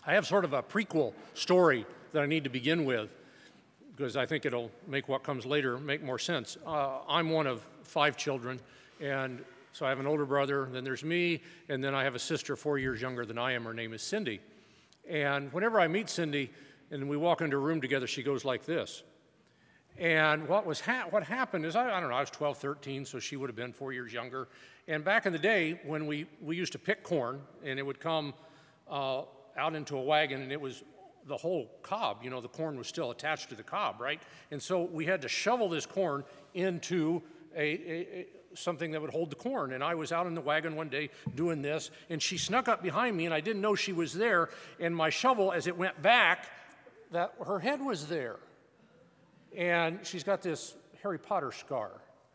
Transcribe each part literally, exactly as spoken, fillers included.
I have sort of a prequel story that I need to begin with because I think it'll make what comes later make more sense. Uh, I'm one of five children, and so I have an older brother, then there's me, and then I have a sister four years younger than I am. Her name is Cindy. And whenever I meet Cindy and we walk into a room together, she goes like this. And what was ha- what happened is, I, I don't know, I was twelve, thirteen, so she would have been four years younger. And back in the day when we, we used to pick corn, and it would come uh, out into a wagon, and it was the whole cob, you know, the corn was still attached to the cob, right? And so we had to shovel this corn into a, a, a something that would hold the corn. And I was out in the wagon one day doing this, and she snuck up behind me, and I didn't know she was there. And my shovel, as it went back, that her head was there. And she's got this Harry Potter scar.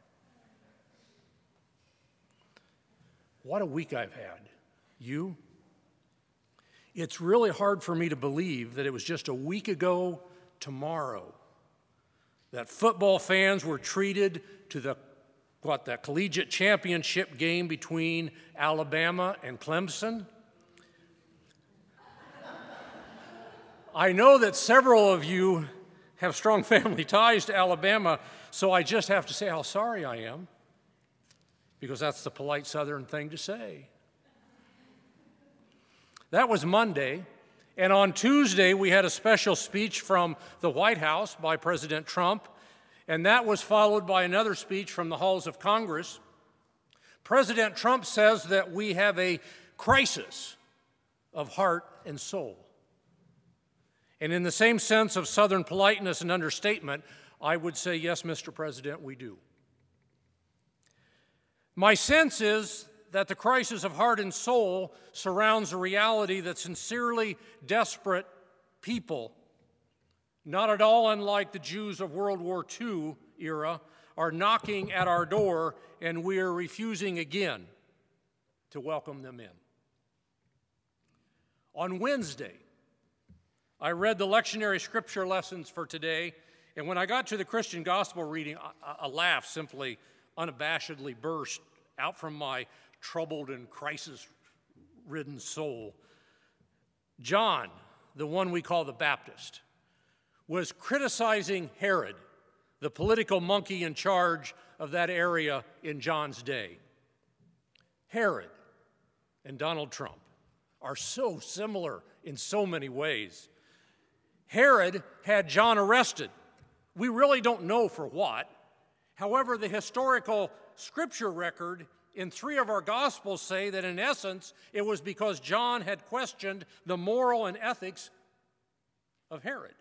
What a week I've had. You? It's really hard for me to believe that it was just a week ago tomorrow that football fans were treated to the, what, the collegiate championship game between Alabama and Clemson. I know that several of you have strong family ties to Alabama, so I just have to say how sorry I am, because that's the polite Southern thing to say. That was Monday, and on Tuesday we had a special speech from the White House by President Trump, and that was followed by another speech from the halls of Congress. President Trump says that we have a crisis of heart and soul. And in the same sense of Southern politeness and understatement, I would say, yes, Mister President, we do. My sense is that the crisis of heart and soul surrounds a reality that sincerely desperate people, not at all unlike the Jews of World War Two era, are knocking at our door, and we are refusing again to welcome them in. On Wednesday, I read the lectionary scripture lessons for today, and when I got to the Christian gospel reading, a, a laugh simply unabashedly burst out from my troubled and crisis-ridden soul. John, the one we call the Baptist, was criticizing Herod, the political monkey in charge of that area in John's day. Herod and Donald Trump are so similar in so many ways. Herod had John arrested. We really don't know for what. However, the historical scripture record in three of our Gospels say that in essence, it was because John had questioned the moral and ethics of Herod.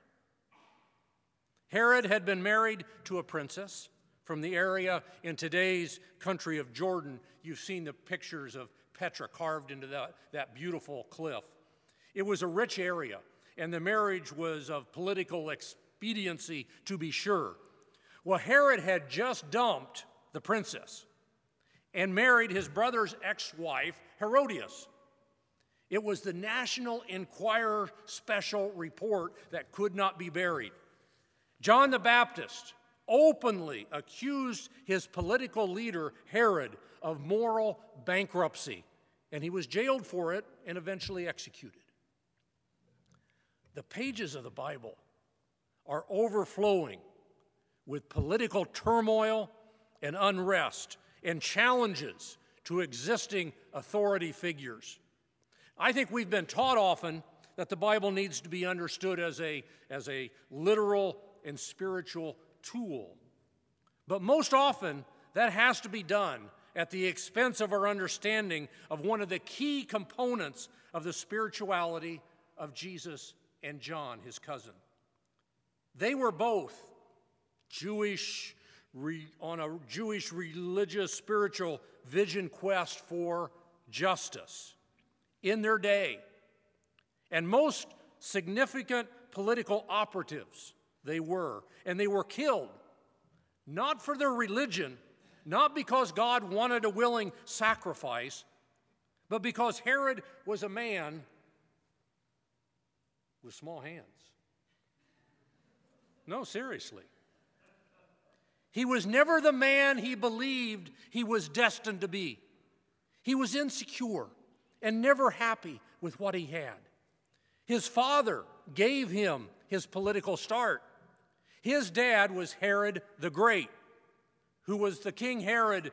Herod had been married to a princess from the area in today's country of Jordan. You've seen the pictures of Petra carved into that, that beautiful cliff. It was a rich area, and the marriage was of political expediency, to be sure. Well, Herod had just dumped the princess and married his brother's ex-wife, Herodias. It was the National Enquirer special report that could not be buried. John the Baptist openly accused his political leader, Herod, of moral bankruptcy, and he was jailed for it and eventually executed. The pages of the Bible are overflowing with political turmoil and unrest and challenges to existing authority figures. I think we've been taught often that the Bible needs to be understood as a, as a literal and spiritual tool. But most often, that has to be done at the expense of our understanding of one of the key components of the spirituality of Jesus and John, his cousin. They were both Jewish, re, on a Jewish religious spiritual vision quest for justice in their day. And most significant political operatives they were. And they were killed, not for their religion, not because God wanted a willing sacrifice, but because Herod was a man with small hands. No, seriously. He was never the man he believed he was destined to be. He was insecure and never happy with what he had. His father gave him his political start. His dad was Herod the Great, who was the King Herod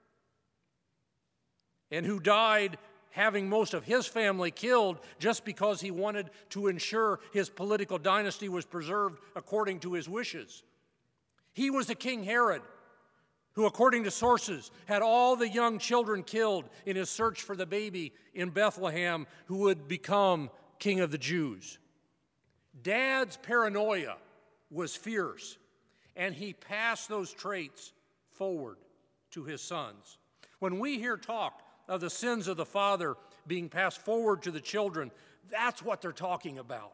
and who died having most of his family killed just because he wanted to ensure his political dynasty was preserved according to his wishes. He was the King Herod who, according to sources, had all the young children killed in his search for the baby in Bethlehem who would become King of the Jews. Dad's paranoia was fierce, and he passed those traits forward to his sons. When we hear talk of the sins of the father being passed forward to the children, that's what they're talking about.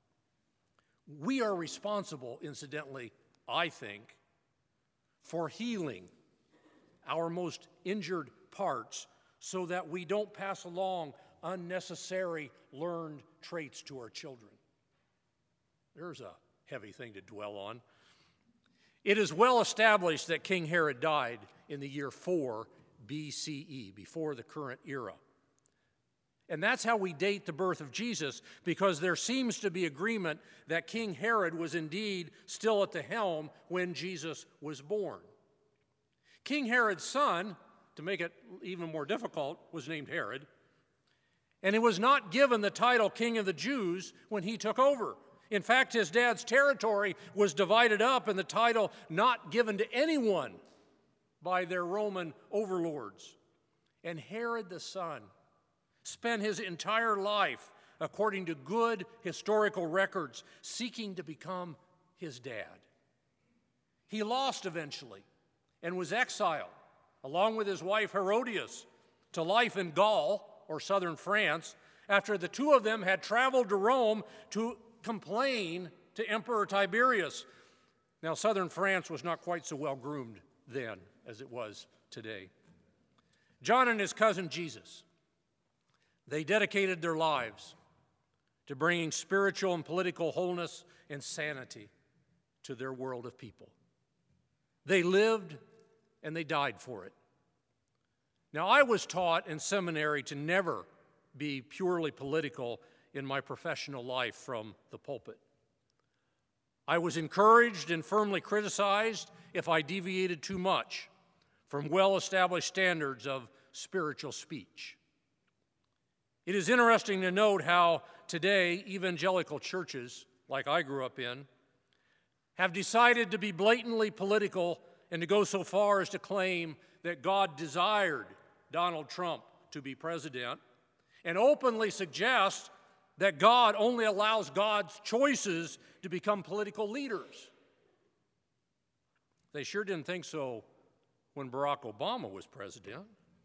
We are responsible, incidentally, I think, for healing our most injured parts so that we don't pass along unnecessary learned traits to our children. There's a heavy thing to dwell on. It is well established that King Herod died in the year four B C E, before the current era. And that's how we date the birth of Jesus, because there seems to be agreement that King Herod was indeed still at the helm when Jesus was born. King Herod's son, to make it even more difficult, was named Herod, and he was not given the title King of the Jews when he took over. In fact, his dad's territory was divided up and the title not given to anyone by their Roman overlords. And Herod the son spent his entire life, according to good historical records, seeking to become his dad. He lost eventually and was exiled, along with his wife Herodias, to life in Gaul, or southern France, after the two of them had traveled to Rome to complain to Emperor Tiberius. Now, southern France was not quite so well groomed then as it was today. John and his cousin Jesus, they dedicated their lives to bringing spiritual and political wholeness and sanity to their world of people. They lived and they died for it. Now, I was taught in seminary to never be purely political in my professional life from the pulpit. I was encouraged and firmly criticized if I deviated too much from well-established standards of spiritual speech. It is interesting to note how today evangelical churches, like I grew up in, have decided to be blatantly political and to go so far as to claim that God desired Donald Trump to be president, and openly suggest that God only allows God's choices to become political leaders. They sure didn't think so when Barack Obama was president.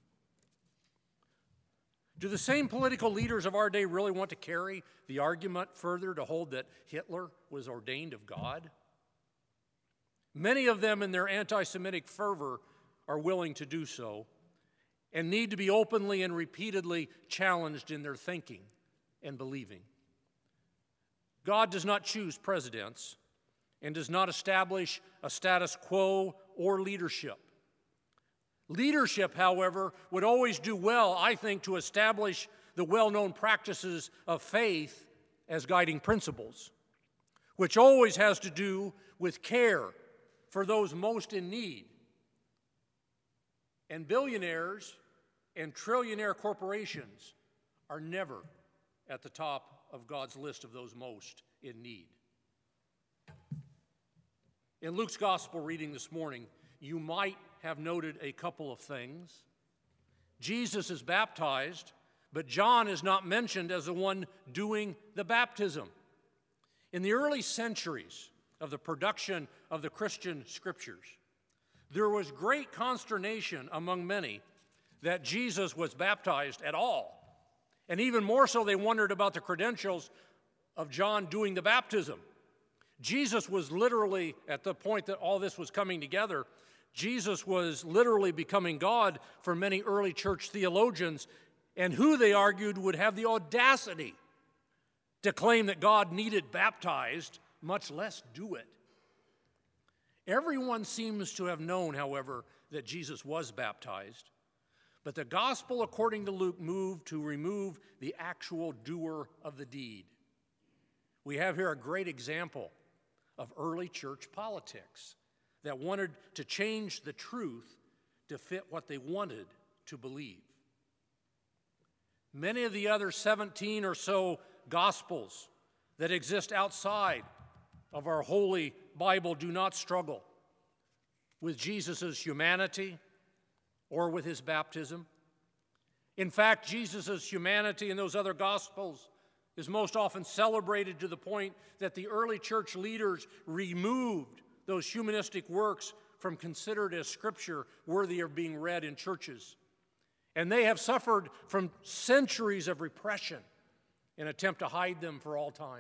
Do the same political leaders of our day really want to carry the argument further to hold that Hitler was ordained of God? Many of them in their anti-Semitic fervor are willing to do so and need to be openly and repeatedly challenged in their thinking and believing. God does not choose presidents and does not establish a status quo or leadership. Leadership, however, would always do well, I think, to establish the well-known practices of faith as guiding principles, which always has to do with care for those most in need. And billionaires and trillionaire corporations are never at the top of God's list of those most in need. In Luke's gospel reading this morning, you might have noted a couple of things. Jesus is baptized, but John is not mentioned as the one doing the baptism. In the early centuries of the production of the Christian scriptures, there was great consternation among many that Jesus was baptized at all. And even more so, they wondered about the credentials of John doing the baptism. Jesus was literally, at the point that all this was coming together, Jesus was literally becoming God for many early church theologians, and who they argued would have the audacity to claim that God needed baptized, much less do it. Everyone seems to have known, however, that Jesus was baptized, but the gospel according to Luke moved to remove the actual doer of the deed, We have here a great example of early church politics that wanted to change the truth to fit what they wanted to believe. Many of the other seventeen or so gospels that exist outside of our holy Bible do not struggle with Jesus' humanity or with his baptism. In fact, Jesus' humanity in those other gospels is most often celebrated to the point that the early church leaders removed those humanistic works from considered as scripture worthy of being read in churches. And they have suffered from centuries of repression in an attempt to hide them for all time.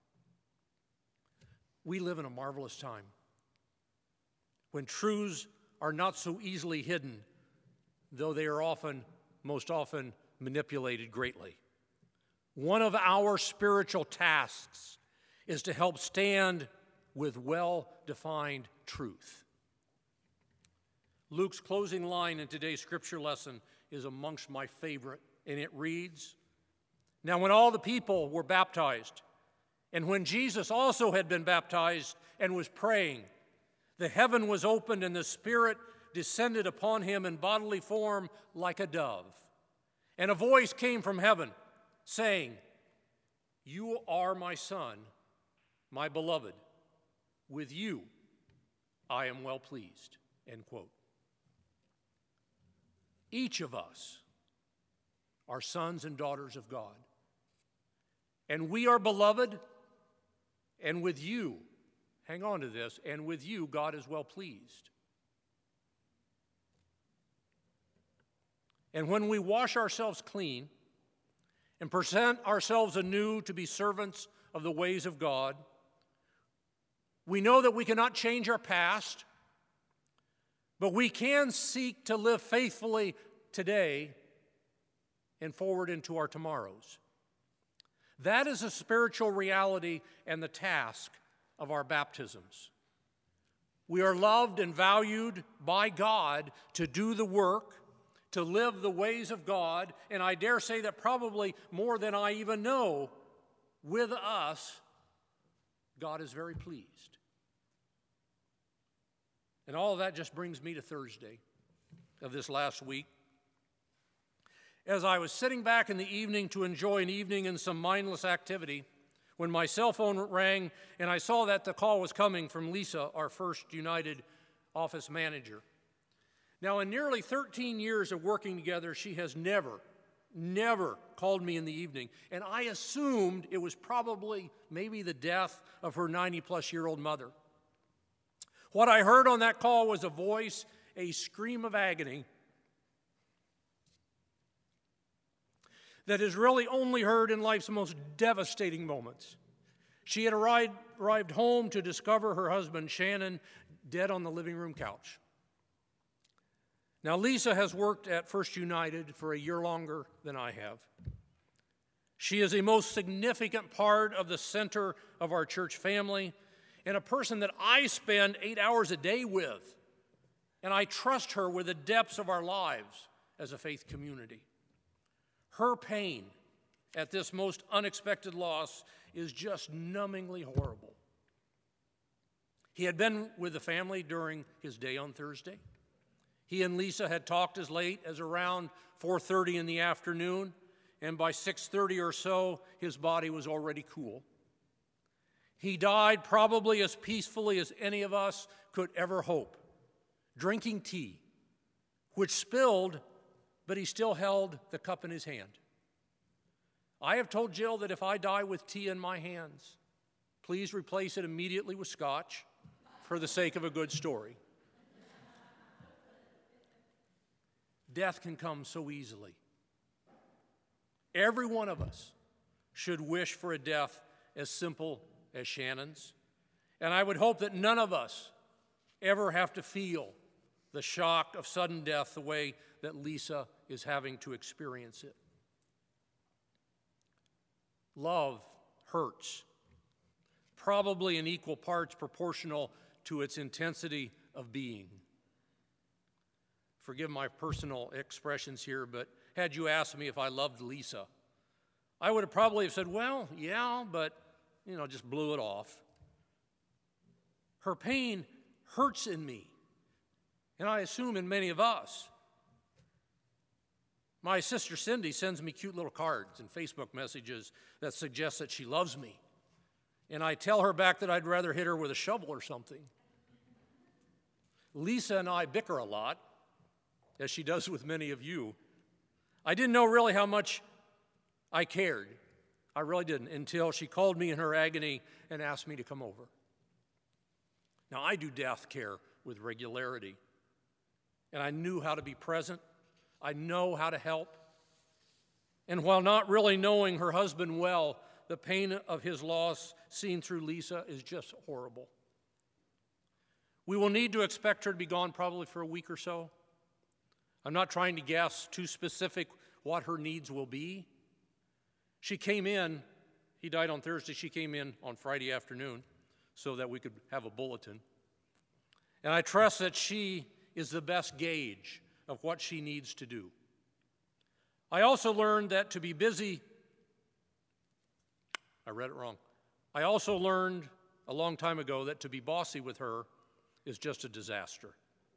We live in a marvelous time when truths are not so easily hidden, though they are often, most often, manipulated greatly. One of our spiritual tasks is to help stand with well-defined truth. Luke's closing line in today's scripture lesson is amongst my favorite, and it reads, "Now when all the people were baptized, and when Jesus also had been baptized and was praying, the heaven was opened and the Spirit descended upon him in bodily form like a dove. And a voice came from heaven, saying, 'You are my Son, my beloved. With you I am well pleased.'" End quote. Each of us are sons and daughters of God. And we are beloved, and with you, hang on to this, and with you God is well pleased. And when we wash ourselves clean and present ourselves anew to be servants of the ways of God, we know that we cannot change our past, but we can seek to live faithfully today and forward into our tomorrows. That is a spiritual reality and the task of our baptisms. We are loved and valued by God to do the work, to live the ways of God, and I dare say that probably more than I even know, with us, God is very pleased. And all of that just brings me to Thursday of this last week. As I was sitting back in the evening to enjoy an evening in some mindless activity, when my cell phone rang and I saw that the call was coming from Lisa, our First United office manager. Now, in nearly thirteen years of working together, she has never, never called me in the evening, and I assumed it was probably maybe the death of her ninety-plus-year-old mother. What I heard on that call was a voice, a scream of agony that is really only heard in life's most devastating moments. She had arrived, arrived home to discover her husband, Shannon, dead on the living room couch. Now, Lisa has worked at First United for a year longer than I have. She is a most significant part of the center of our church family and a person that I spend eight hours a day with, and I trust her with the depths of our lives as a faith community. Her pain at this most unexpected loss is just numbingly horrible. He had been with the family during his day on Thursday. He and Lisa had talked as late as around four thirty in the afternoon, and by six thirty or so, his body was already cool. He died probably as peacefully as any of us could ever hope, drinking tea, which spilled, but he still held the cup in his hand. I have told Jill that if I die with tea in my hands, please replace it immediately with scotch for the sake of a good story. Death can come so easily. Every one of us should wish for a death as simple as Shannon's, and I would hope that none of us ever have to feel the shock of sudden death the way that Lisa is having to experience it. Love hurts, probably in equal parts proportional to its intensity of being. Forgive my personal expressions here, but had you asked me if I loved Lisa, I would have probably have said, well, yeah, but you know, just blew it off. Her pain hurts in me, and I assume in many of us. My sister Cindy sends me cute little cards and Facebook messages that suggest that she loves me. And I tell her back that I'd rather hit her with a shovel or something. Lisa and I bicker a lot, as she does with many of you. I didn't know really how much I cared. I really didn't, until she called me in her agony and asked me to come over. Now, I do death care with regularity, and I knew how to be present. I know how to help. And while not really knowing her husband well, the pain of his loss seen through Lisa is just horrible. We will need to expect her to be gone probably for a week or so. I'm not trying to guess too specific what her needs will be. She came in, he died on Thursday, she came in on Friday afternoon so that we could have a bulletin. And I trust that she is the best gauge of what she needs to do. I also learned that to be busy, I read it wrong. I also learned a long time ago that to be bossy with her is just a disaster.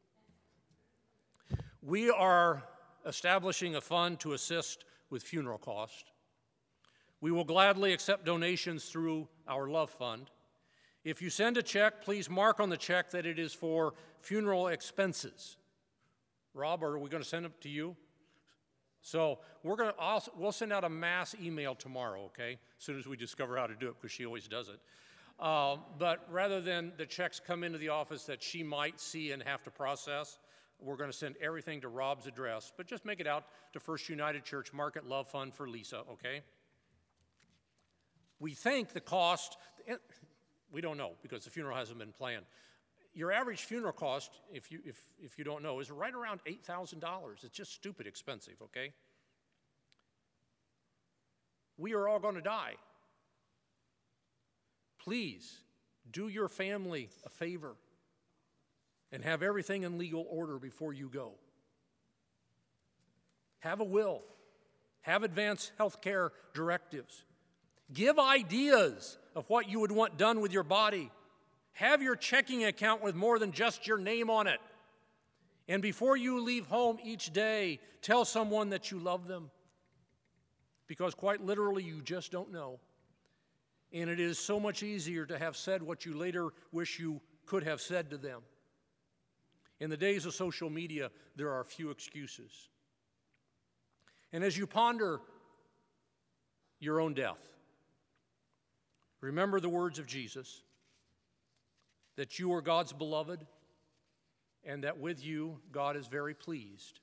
We are establishing a fund to assist with funeral costs. We will gladly accept donations through our Love Fund. If you send a check, please mark on the check that it is for funeral expenses. Rob, are we going to send it to you? So we're going to also, we'll send out a mass email tomorrow, okay, as soon as we discover how to do it, because she always does it. Uh, but rather than the checks come into the office that she might see and have to process, we're going to send everything to Rob's address. But just make it out to First United Church Market Love Fund for Lisa, okay? We think the cost, we don't know because the funeral hasn't been planned. Your average funeral cost, if you, if, if you don't know, is right around eight thousand dollars. It's just stupid expensive, okay? We are all going to die. Please do your family a favor and have everything in legal order before you go. Have a will. Have advanced health care directives. Give ideas of what you would want done with your body. Have your checking account with more than just your name on it. And before you leave home each day, tell someone that you love them. Because quite literally, you just don't know. And it is so much easier to have said what you later wish you could have said to them. In the days of social media, there are few excuses. And as you ponder your own death, remember the words of Jesus, that you are God's beloved, and that with you, God is very pleased.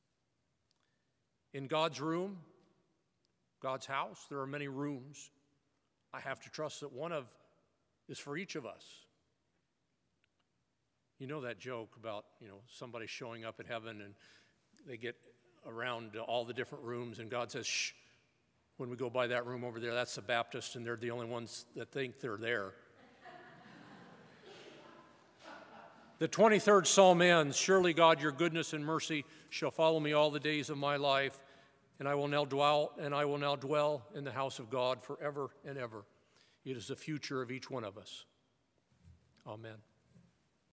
In God's room, God's house, there are many rooms. I have to trust that one of is for each of us. You know that joke about, you know, somebody showing up at heaven and they get around all the different rooms and God says, shh, when we go by that room over there, that's the Baptist and they're the only ones that think they're there. The twenty-third Psalm ends, surely God, your goodness and mercy shall follow me all the days of my life, and I will now dwell, and I will now dwell in the house of God forever and ever. It is the future of each one of us. Amen.